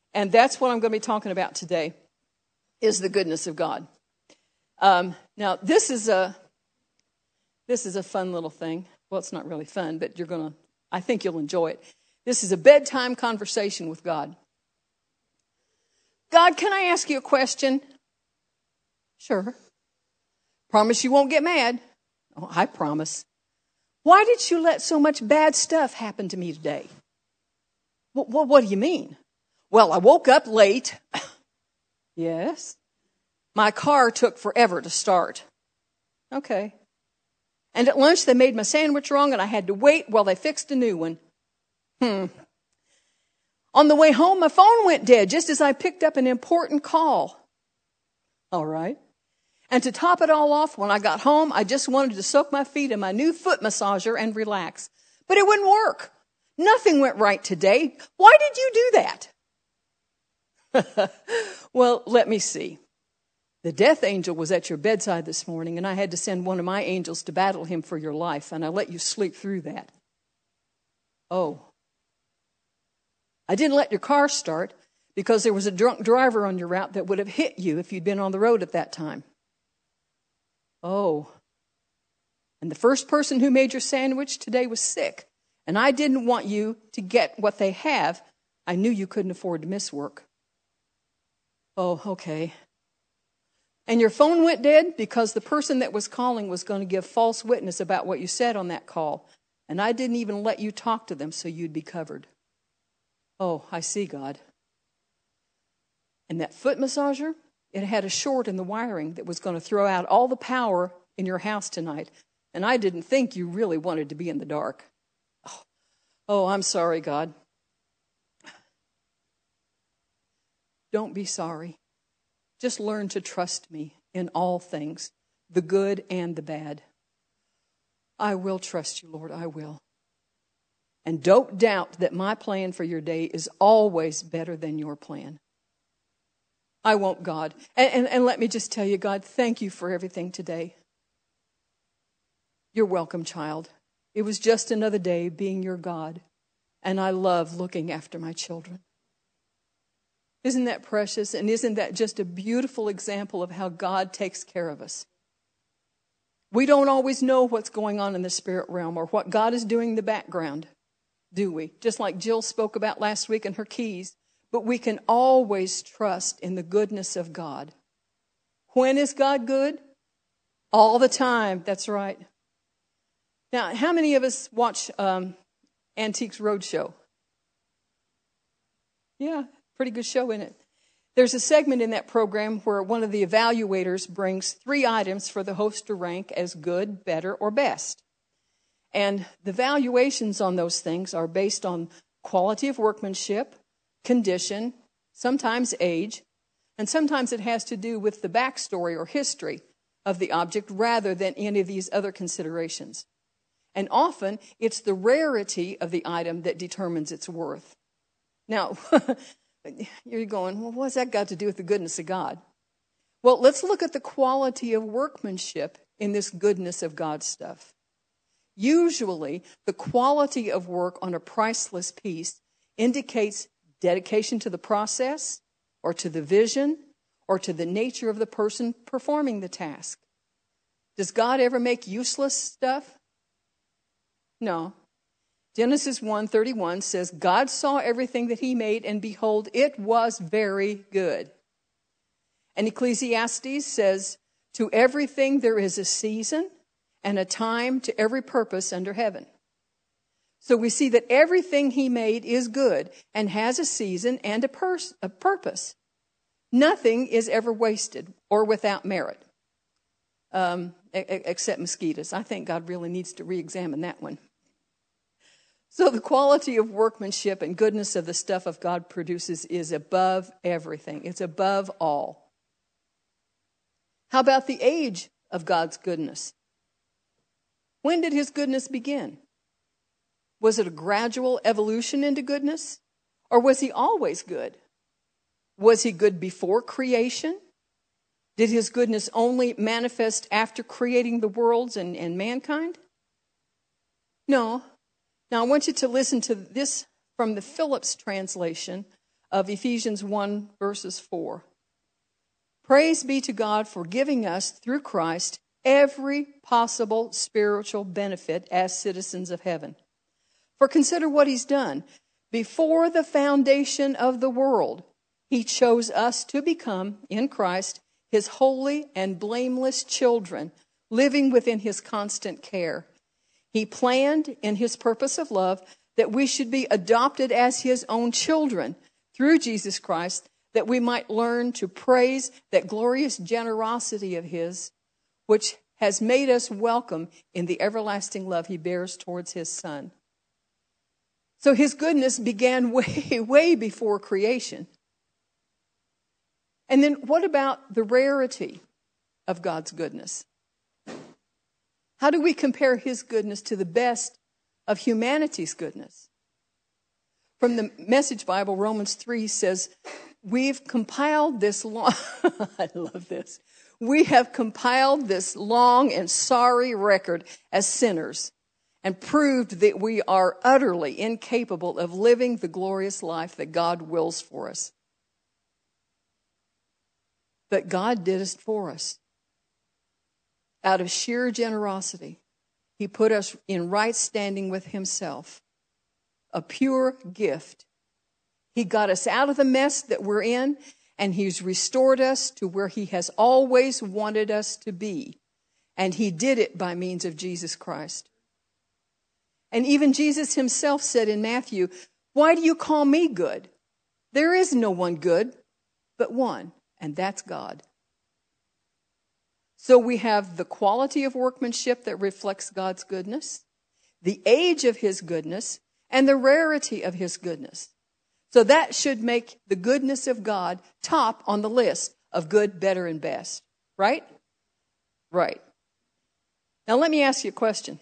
And that's what I'm going to be talking about today, is the goodness of God. Now, this is a fun little thing. Well, it's not really fun, but I think you'll enjoy it. This is a bedtime conversation with God. God, can I ask you a question? Sure. Promise you won't get mad. Oh, I promise. Why did you let so much bad stuff happen to me today? What do you mean? Well, I woke up late. Yes. My car took forever to start. Okay. And at lunch, they made my sandwich wrong, and I had to wait while they fixed a new one. On the way home, my phone went dead just as I picked up an important call. All right. And to top it all off, when I got home, I just wanted to soak my feet in my new foot massager and relax. But it wouldn't work. Nothing went right today. Why did you do that? Well, let me see. The death angel was at your bedside this morning, and I had to send one of my angels to battle him for your life, and I let you sleep through that. Oh. I didn't let your car start because there was a drunk driver on your route that would have hit you if you'd been on the road at that time. Oh. And the first person who made your sandwich today was sick, and I didn't want you to get what they have. I knew you couldn't afford to miss work. Oh, okay. And your phone went dead because the person that was calling was going to give false witness about what you said on that call, and I didn't even let you talk to them so you'd be covered. Oh, I see, God. And that foot massager, it had a short in the wiring that was going to throw out all the power in your house tonight, and I didn't think you really wanted to be in the dark. Oh, I'm sorry, God. Don't be sorry. Just learn to trust me in all things, the good and the bad. I will trust you, Lord, I will. And don't doubt that my plan for your day is always better than your plan. I won't, God. And let me just tell you, God, thank you for everything today. You're welcome, child. It was just another day being your God, and I love looking after my children. Isn't that precious? And isn't that just a beautiful example of how God takes care of us? We don't always know what's going on in the spirit realm or what God is doing in the background, do we? Just like Jill spoke about last week in her keys. But we can always trust in the goodness of God. When is God good? All the time. That's right. Now, how many of us watch Antiques Roadshow? Yeah, pretty good show, isn't it? There's a segment in that program where one of the evaluators brings 3 items for the host to rank as good, better, or best. And the valuations on those things are based on quality of workmanship, condition, sometimes age, and sometimes it has to do with the backstory or history of the object rather than any of these other considerations. And often it's the rarity of the item that determines its worth. Now, you're going, well, what's that got to do with the goodness of God? Well, let's look at the quality of workmanship in this goodness of God stuff. Usually, the quality of work on a priceless piece indicates dedication to the process, or to the vision, or to the nature of the person performing the task. Does God ever make useless stuff? No. Genesis 1:31 says, God saw everything that he made, and behold, it was very good. And Ecclesiastes says, to everything there is a season and a time to every purpose under heaven. So we see that everything he made is good and has a season and a purpose. Nothing is ever wasted or without merit, except mosquitoes. I think God really needs to re-examine that one. So the quality of workmanship and goodness of the stuff of God produces is above everything. It's above all. How about the age of God's goodness? When did his goodness begin? Was it a gradual evolution into goodness? Or was he always good? Was he good before creation? Did his goodness only manifest after creating the worlds and mankind? No. Now I want you to listen to this from the Phillips translation of Ephesians 1, verses 4. Praise be to God for giving us, through Christ, every possible spiritual benefit as citizens of heaven. For consider what he's done. Before the foundation of the world, he chose us to become, in Christ, his holy and blameless children, living within his constant care. He planned, in his purpose of love, that we should be adopted as his own children through Jesus Christ, that we might learn to praise that glorious generosity of his, which has made us welcome in the everlasting love he bears towards his Son. So his goodness began way before creation. And then what about the rarity of God's goodness? How do we compare his goodness to the best of humanity's goodness? From the Message Bible, Romans 3 says, we've compiled this long, I love this. We have compiled this long and sorry record as sinners and proved that we are utterly incapable of living the glorious life that God wills for us. But God did it for us. Out of sheer generosity, he put us in right standing with himself. A pure gift. He got us out of the mess that we're in, and he's restored us to where he has always wanted us to be. And he did it by means of Jesus Christ. And even Jesus himself said in Matthew, "Why do you call me good? There is no one good but one, and that's God." So we have the quality of workmanship that reflects God's goodness, the age of his goodness, and the rarity of his goodness. So that should make the goodness of God top on the list of good, better, and best. Right? Right. Now let me ask you a question.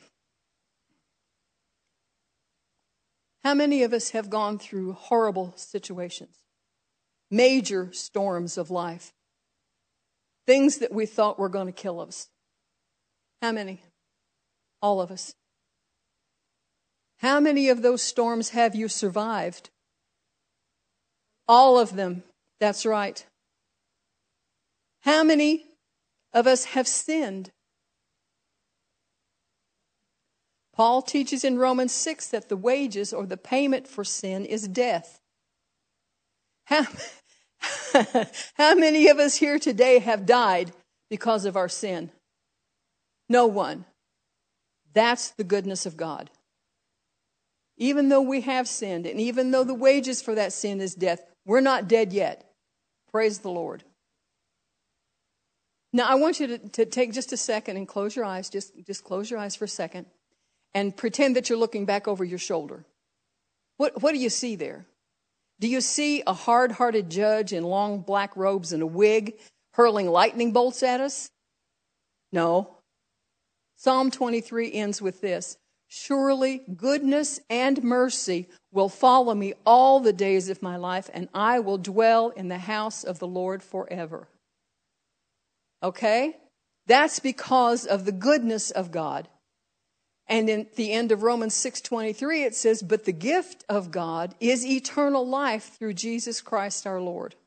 How many of us have gone through horrible situations? Major storms of life. Things that we thought were going to kill us. How many? All of us. How many of those storms have you survived? All of them. That's right. How many of us have sinned? Paul teaches in Romans 6 that the wages or the payment for sin is death. How many of us here today have died because of our sin? No one. That's the goodness of God. Even though we have sinned, and even though the wages for that sin is death, we're not dead yet. Praise the Lord. Now, I want you to take just a second and close your eyes. Just close your eyes for a second. And pretend that you're looking back over your shoulder. What do you see there? Do you see a hard-hearted judge in long black robes and a wig hurling lightning bolts at us? No. Psalm 23 ends with this. Surely goodness and mercy will follow me all the days of my life, and I will dwell in the house of the Lord forever. Okay? That's because of the goodness of God. And in the end of Romans 6:23, it says, but the gift of God is eternal life through Jesus Christ our Lord.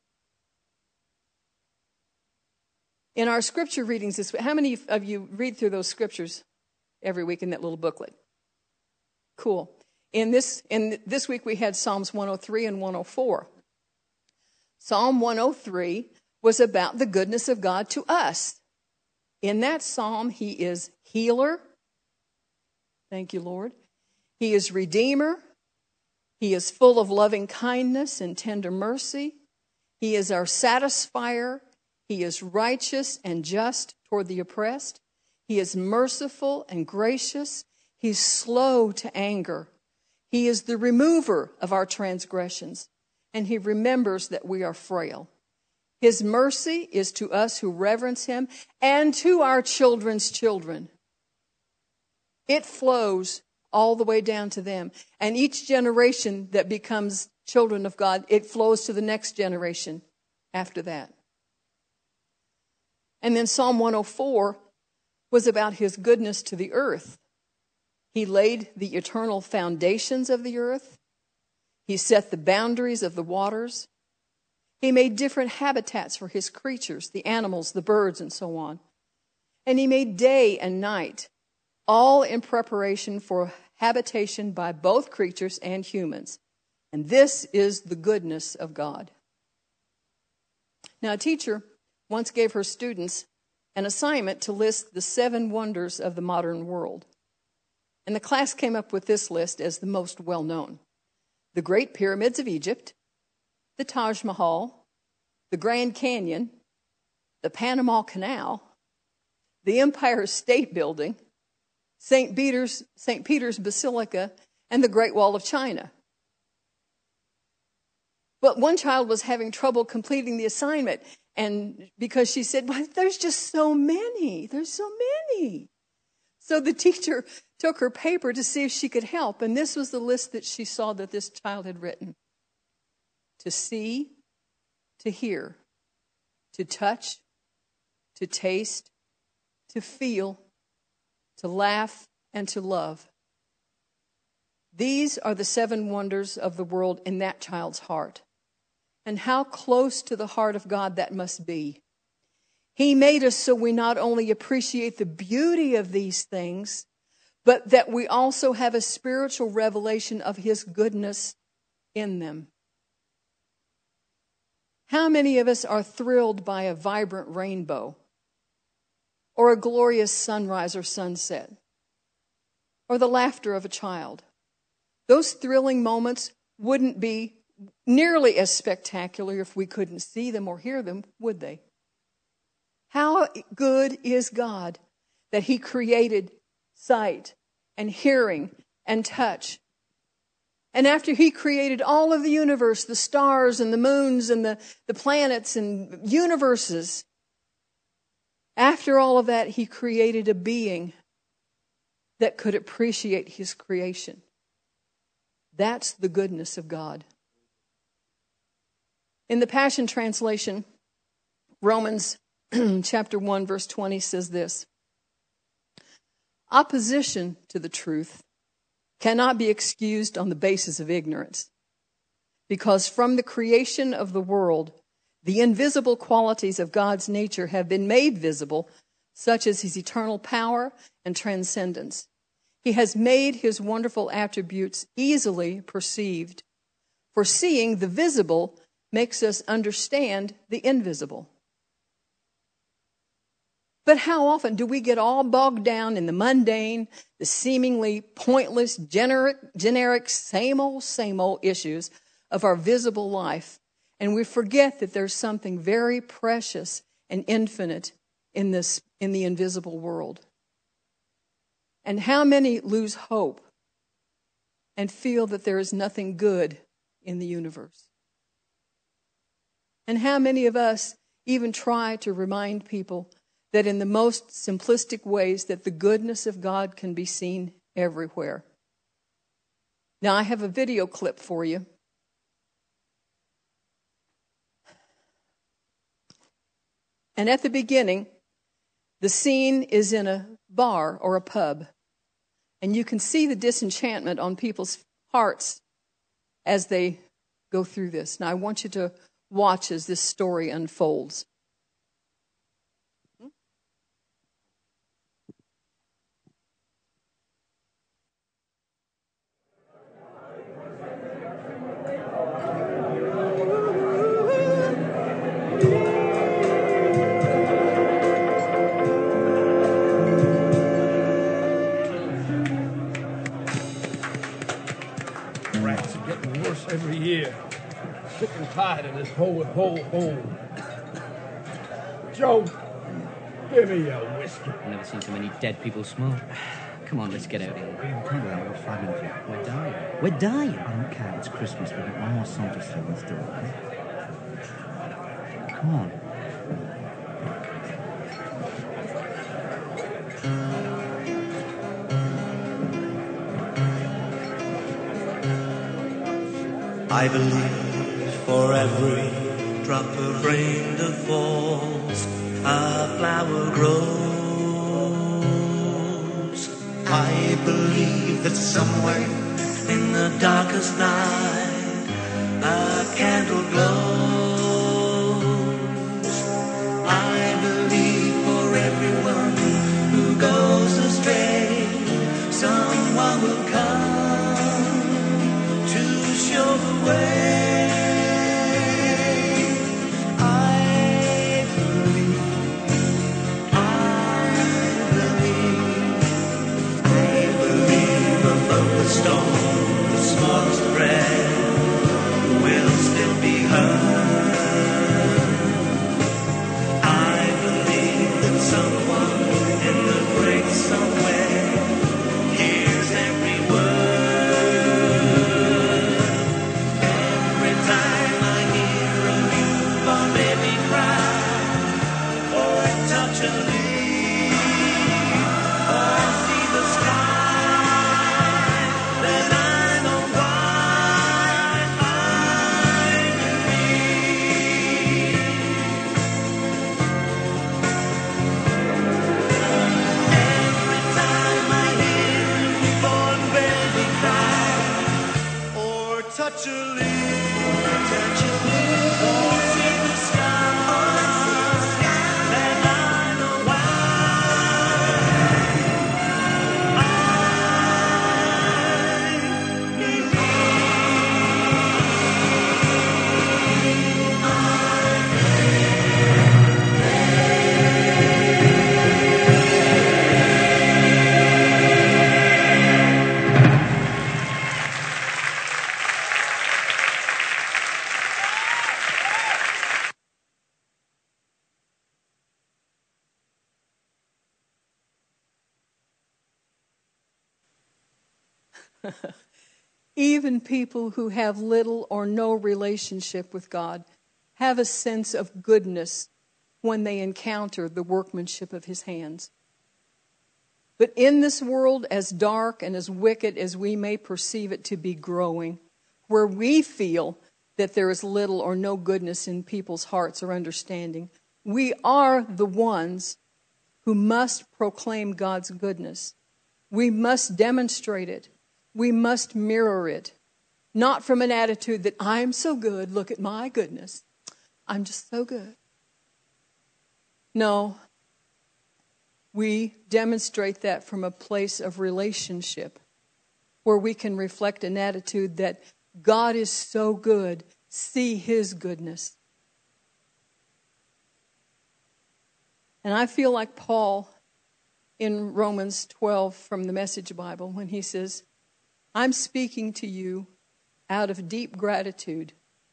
In our scripture readings this week, how many of you read through those scriptures every week in that little booklet? Cool. In this week, we had Psalms 103 and 104. Psalm 103 was about the goodness of God to us. In that psalm, he is healer. Thank you, Lord. He is Redeemer. He is full of loving kindness and tender mercy. He is our satisfier. He is righteous and just toward the oppressed. He is merciful and gracious. He's slow to anger. He is the remover of our transgressions, and he remembers that we are frail. His mercy is to us who reverence him and to our children's children. It flows all the way down to them. And each generation that becomes children of God, it flows to the next generation after that. And then Psalm 104 was about his goodness to the earth. He laid the eternal foundations of the earth. He set the boundaries of the waters. He made different habitats for his creatures, the animals, the birds, and so on. And he made day and night, all in preparation for habitation by both creatures and humans. And this is the goodness of God. Now, a teacher once gave her students an assignment to list the 7 wonders of the modern world. And the class came up with this list as the most well-known: the Great Pyramids of Egypt, the Taj Mahal, the Grand Canyon, the Panama Canal, the Empire State Building, St. Peter's Basilica, and the Great Wall of China. But one child was having trouble completing the assignment, and because she said, well, there's just so many. There's so many. So the teacher took her paper to see if she could help, and this was the list that she saw that this child had written: to see, to hear, to touch, to taste, to feel, to laugh, and to love. These are the 7 wonders of the world in that child's heart. And how close to the heart of God that must be. He made us so we not only appreciate the beauty of these things, but that we also have a spiritual revelation of His goodness in them. How many of us are thrilled by a vibrant rainbow, or a glorious sunrise or sunset, or the laughter of a child? Those thrilling moments wouldn't be nearly as spectacular if we couldn't see them or hear them, would they? How good is God that He created sight and hearing and touch. And after He created all of the universe, the stars and the moons and the planets and universes, after all of that, He created a being that could appreciate His creation. That's the goodness of God. In the Passion Translation, Romans chapter 1, verse 20 says this: opposition to the truth cannot be excused on the basis of ignorance, because from the creation of the world, the invisible qualities of God's nature have been made visible, such as His eternal power and transcendence. He has made His wonderful attributes easily perceived, for seeing the visible makes us understand the invisible. But how often do we get all bogged down in the mundane, the seemingly pointless, generic, same old issues of our visible life, and we forget that there's something very precious and infinite in the invisible world? And how many lose hope and feel that there is nothing good in the universe? And how many of us even try to remind people that in the most simplistic ways that the goodness of God can be seen everywhere? Now, I have a video clip for you. And at the beginning, the scene is in a bar or a pub. And you can see the disenchantment on people's hearts as they go through this. Now, I want you to watch as this story unfolds. Rats are getting worse every year. Sick and tired of this hole. Joe, give me a whiskey. I've never seen so many dead people smoke. Come on, let's get out of here. Come on, we've got 5 minutes left. We're dying. We're dying? I don't care, it's Christmas. We've got one more song to sing. Let's do it, okay? Come on. I believe for every drop of rain that falls, a flower grows. I believe that somewhere in the darkest night, a candle glows. Even people who have little or no relationship with God have a sense of goodness when they encounter the workmanship of His hands. But in this world, as dark and as wicked as we may perceive it to be growing, where we feel that there is little or no goodness in people's hearts or understanding, we are the ones who must proclaim God's goodness. We must demonstrate it. We must mirror it. Not from an attitude that I'm so good, look at my goodness. I'm just so good. No. We demonstrate that from a place of relationship where we can reflect an attitude that God is so good. See His goodness. And I feel like Paul in Romans 12 from the Message Bible when he says, I'm speaking to you out of deep gratitude.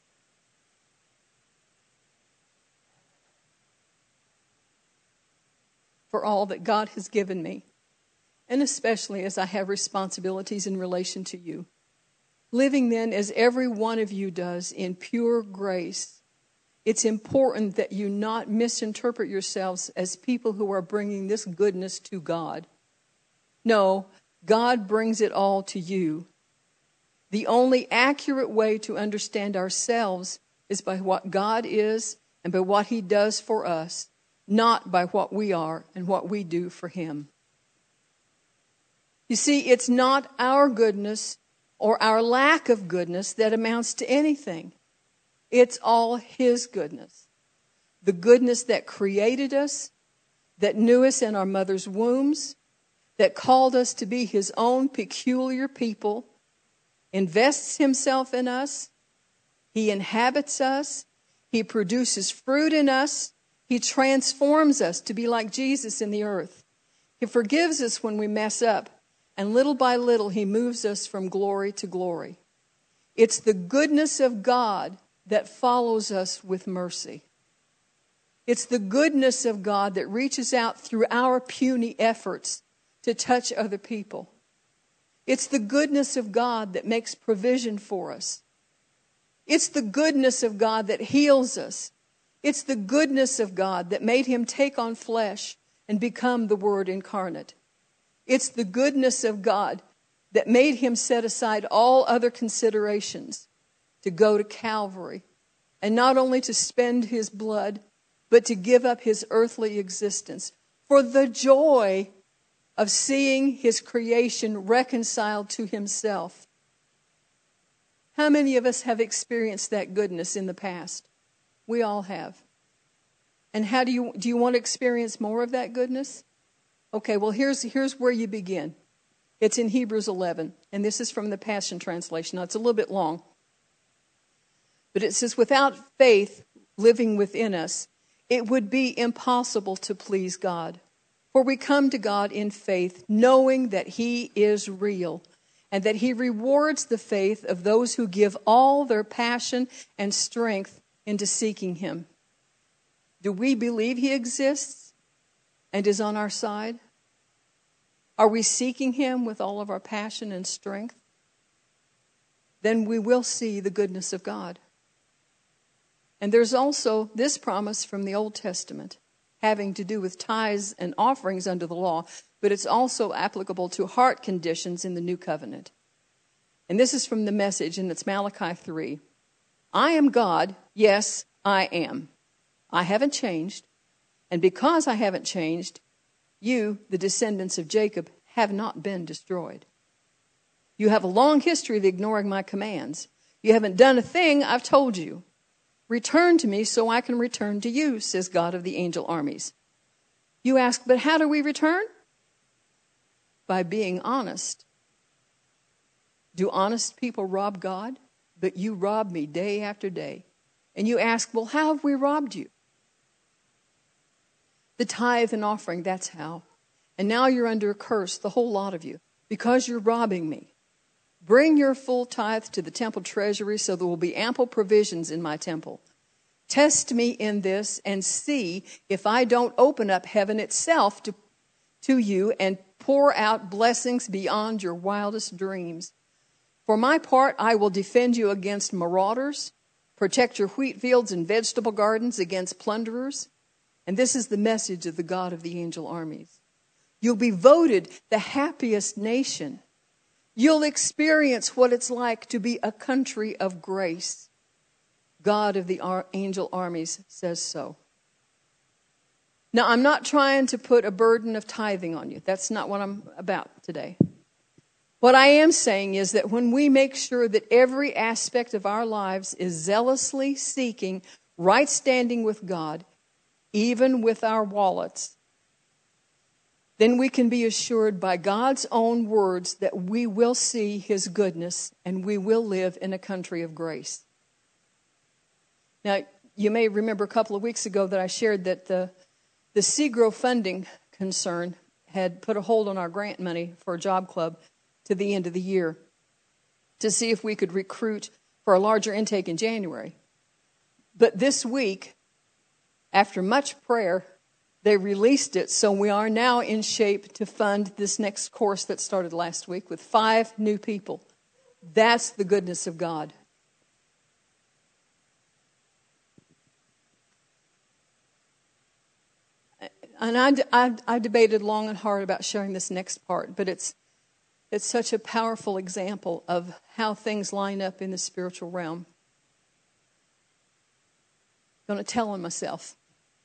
For all that God has given me, and especially as I have responsibilities in relation to you. Living then as every one of you does in pure grace, it's important that you not misinterpret yourselves as people who are bringing this goodness to God. No, God brings it all to you. The only accurate way to understand ourselves is by what God is and by what He does for us, not by what we are and what we do for Him. You see, it's not our goodness or our lack of goodness that amounts to anything. It's all His goodness. The goodness that created us, that knew us in our mother's wombs, that called us to be His own peculiar people, invests Himself in us. He inhabits us. He produces fruit in us. He transforms us to be like Jesus in the earth. He forgives us when we mess up. And little by little, He moves us from glory to glory. It's the goodness of God that follows us with mercy. It's the goodness of God that reaches out through our puny efforts to touch other people. It's the goodness of God that makes provision for us. It's the goodness of God that heals us. It's the goodness of God that made Him take on flesh and become the Word incarnate. It's the goodness of God that made Him set aside all other considerations to go to Calvary and not only to spend His blood, but to give up His earthly existence for the joy of seeing His creation reconciled to Himself. How many of us have experienced that goodness in the past? We all have. And how do you want to experience more of that goodness? Okay, well, here's where you begin. It's in Hebrews 11, and this is from the Passion Translation. Now, it's a little bit long. But it says, without faith living within us, it would be impossible to please God. For we come to God in faith, knowing that He is real, and that He rewards the faith of those who give all their passion and strength into seeking Him. Do we believe He exists and is on our side? Are we seeking Him with all of our passion and strength? Then we will see the goodness of God. And there's also this promise from the Old Testament having to do with tithes and offerings under the law, but it's also applicable to heart conditions in the New Covenant. And this is from the Message, and it's Malachi 3. I am God, yes, I am. I haven't changed, and because I haven't changed, you, the descendants of Jacob, have not been destroyed. You have a long history of ignoring my commands. You haven't done a thing I've told you. Return to me so I can return to you, says God of the angel armies. You ask, but how do we return? By being honest. Do honest people rob God? But you rob me day after day. And you ask, well, how have we robbed you? The tithe and offering, that's how. And now you're under a curse, the whole lot of you, because you're robbing me. Bring your full tithe to the temple treasury so there will be ample provisions in my temple. Test me in this and see if I don't open up heaven itself to you and pour out blessings beyond your wildest dreams. For my part, I will defend you against marauders, protect your wheat fields and vegetable gardens against plunderers. And this is the message of the God of the angel armies. You'll be voted the happiest nation. You'll experience what it's like to be a country of grace. God of the angel armies says so. Now, I'm not trying to put a burden of tithing on you. That's not what I'm about today. What I am saying is that when we make sure that every aspect of our lives is zealously seeking right standing with God, even with our wallets, then we can be assured by God's own words that we will see His goodness and we will live in a country of grace. Now, you may remember a couple of weeks ago that I shared that the SeaGrow funding concern had put a hold on our grant money for a job club to the end of the year to see if we could recruit for a larger intake in January. But this week, after much prayer, they released it, so we are now in shape to fund this next course that started last week with 5 new people. That's the goodness of God. And I debated long and hard about sharing this next part, but it's such a powerful example of how things line up in the spiritual realm. I'm going to tell on myself.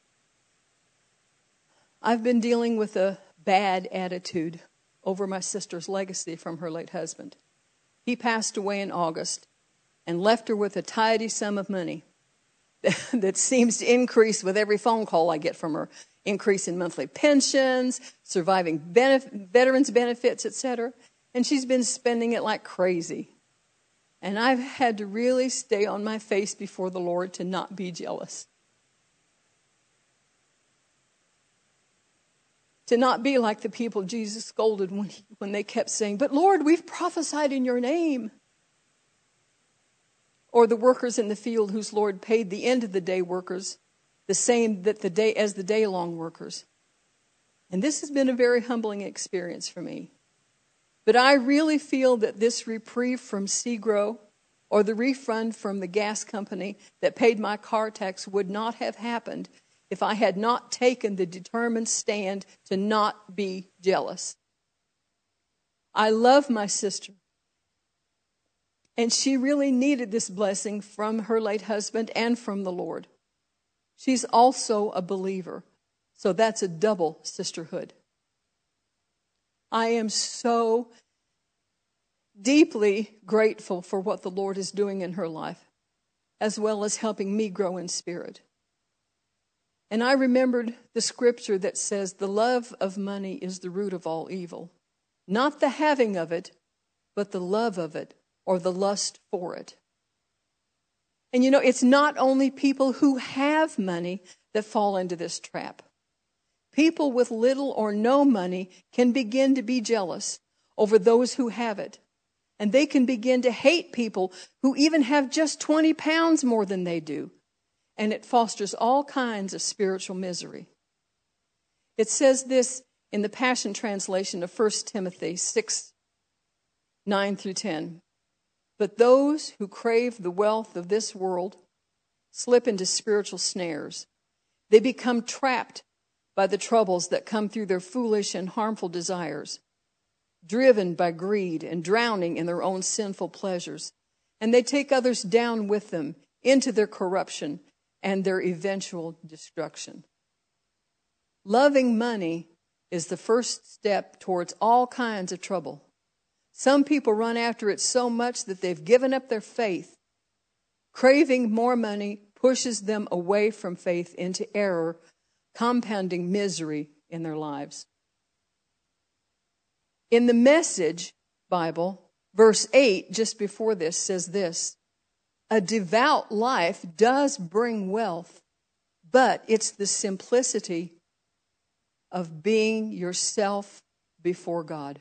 I've been dealing with a bad attitude over my sister's legacy from her late husband. He passed away in August and left her with a tidy sum of money that seems to increase with every phone call I get from her. Increase in monthly pensions, surviving veterans benefits, etc. And she's been spending it like crazy. And I've had to really stay on my face before the Lord to not be jealous. To not be like the people Jesus scolded when they kept saying, "But Lord, we've prophesied in your name." Or the workers in the field whose Lord paid the end of the day workers the same as the day-long workers. And this has been a very humbling experience for me. But I really feel that this reprieve from SeaGrow or the refund from the gas company that paid my car tax would not have happened if I had not taken the determined stand to not be jealous. I love my sister, and she really needed this blessing from her late husband and from the Lord. She's also a believer, so that's a double sisterhood. I am so deeply grateful for what the Lord is doing in her life, as well as helping me grow in spirit. And I remembered the scripture that says, the love of money is the root of all evil. Not the having of it, but the love of it, or the lust for it. And you know, it's not only people who have money that fall into this trap. People with little or no money can begin to be jealous over those who have it. And they can begin to hate people who even have just 20 pounds more than they do. And it fosters all kinds of spiritual misery. It says this in the Passion Translation of 1 Timothy 6, 9 through 10. But those who crave the wealth of this world slip into spiritual snares. They become trapped by the troubles that come through their foolish and harmful desires, driven by greed and drowning in their own sinful pleasures. And they take others down with them into their corruption and their eventual destruction. Loving money is the first step towards all kinds of trouble. Some people run after it so much that they've given up their faith. Craving more money pushes them away from faith into error, compounding misery in their lives. In the Message Bible, verse 8, just before this, says this: a devout life does bring wealth, but it's the simplicity of being yourself before God.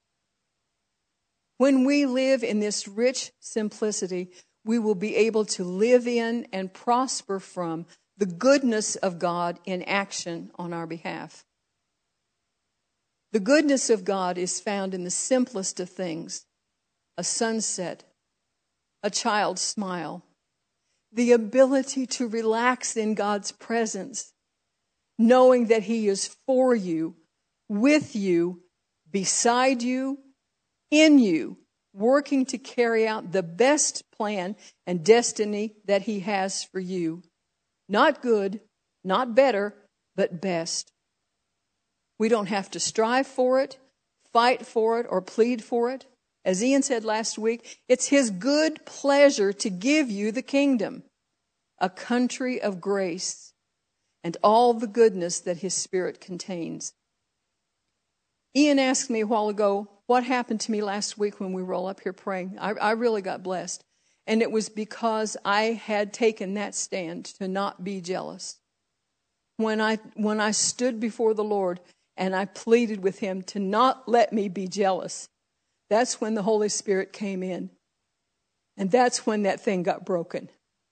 When we live in this rich simplicity, we will be able to live in and prosper from the goodness of God in action on our behalf. The goodness of God is found in the simplest of things: a sunset, a child's smile, the ability to relax in God's presence, knowing that He is for you, with you, beside you, in you, working to carry out the best plan and destiny that He has for you. Not good, not better, but best. We don't have to strive for it, fight for it, or plead for it. As Ian said last week, it's His good pleasure to give you the kingdom, a country of grace, and all the goodness that His Spirit contains. Ian asked me a while ago, what happened to me last week when we were all up here praying? I really got blessed. And it was because I had taken that stand to not be jealous. When I stood before the Lord and I pleaded with Him to not let me be jealous, that's when the Holy Spirit came in. And that's when that thing got broken.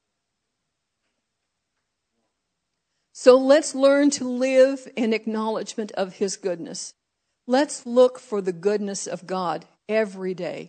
So let's learn to live in acknowledgement of His goodness. Let's look for the goodness of God every day.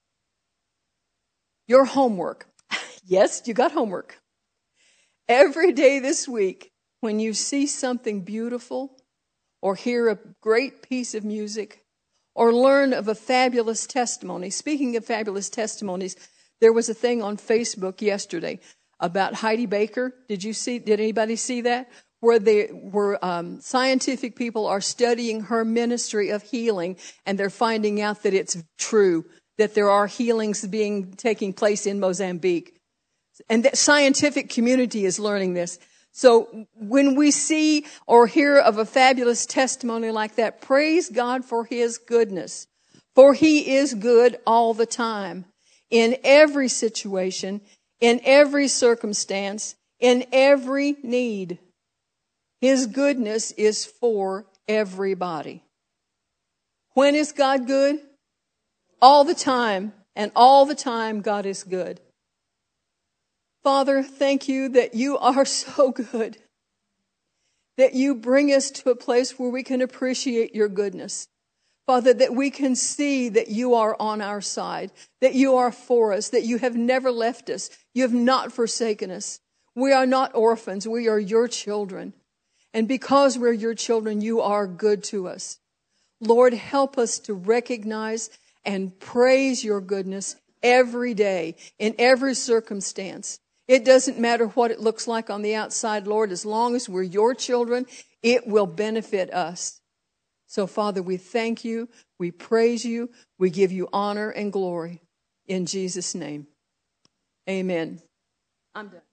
Your homework. Yes, you got homework. Every day this week, when you see something beautiful, or hear a great piece of music, or learn of a fabulous testimony. Speaking of fabulous testimonies, there was a thing on Facebook yesterday about Heidi Baker. Did anybody see that? Where scientific people are studying her ministry of healing, and they're finding out that it's true, that there are healings taking place in Mozambique. And the scientific community is learning this. So when we see or hear of a fabulous testimony like that, praise God for His goodness. For He is good all the time, in every situation, in every circumstance, in every need. His goodness is for everybody. When is God good? All the time. And all the time God is good. Father, thank You that You are so good. That You bring us to a place where we can appreciate Your goodness. Father, that we can see that You are on our side. That You are for us. That You have never left us. You have not forsaken us. We are not orphans. We are Your children. And because we're Your children, You are good to us. Lord, help us to recognize and praise Your goodness every day, in every circumstance. It doesn't matter what it looks like on the outside, Lord. As long as we're Your children, it will benefit us. So, Father, we thank You, we praise You, we give You honor and glory. In Jesus' name, amen. I'm done.